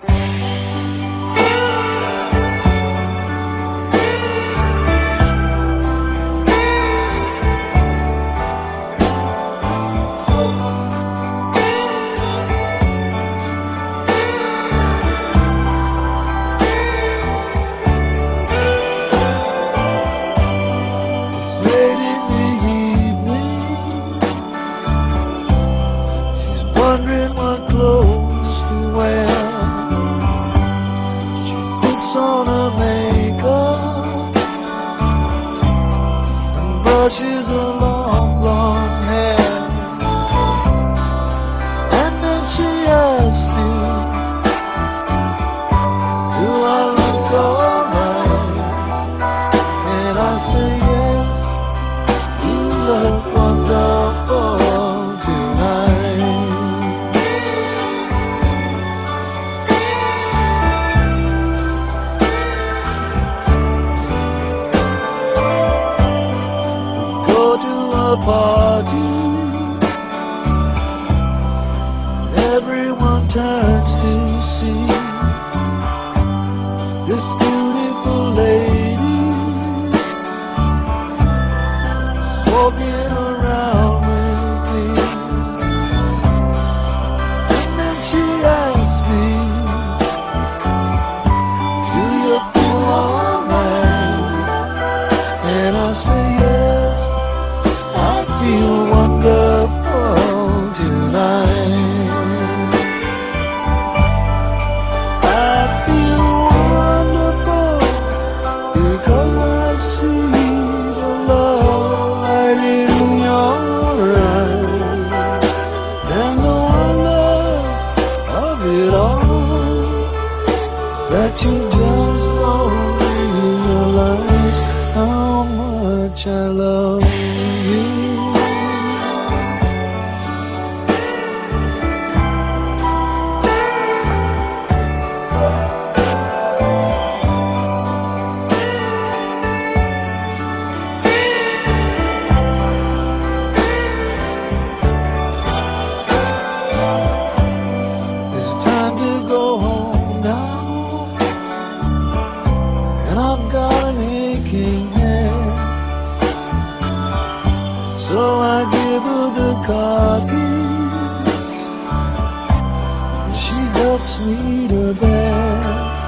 Wondering what clothes to wear. She puts on her makeup and brushes her long blonde hair. And then she asks me, do I look alright? And I say yes, you look wonderful tonight. Go to a party, everyone turns to see this beautiful lady walking around with me. And then she asks me, do you feel alright? And I say yes, I feel wonderful tonight. I feel wonderful because I see the love light in your eyes. And the wonder of it all is that you just don't realize how much I love you. It's time to go home now, and I've got an aching head. So I give her the car keys, and she helps me to bed.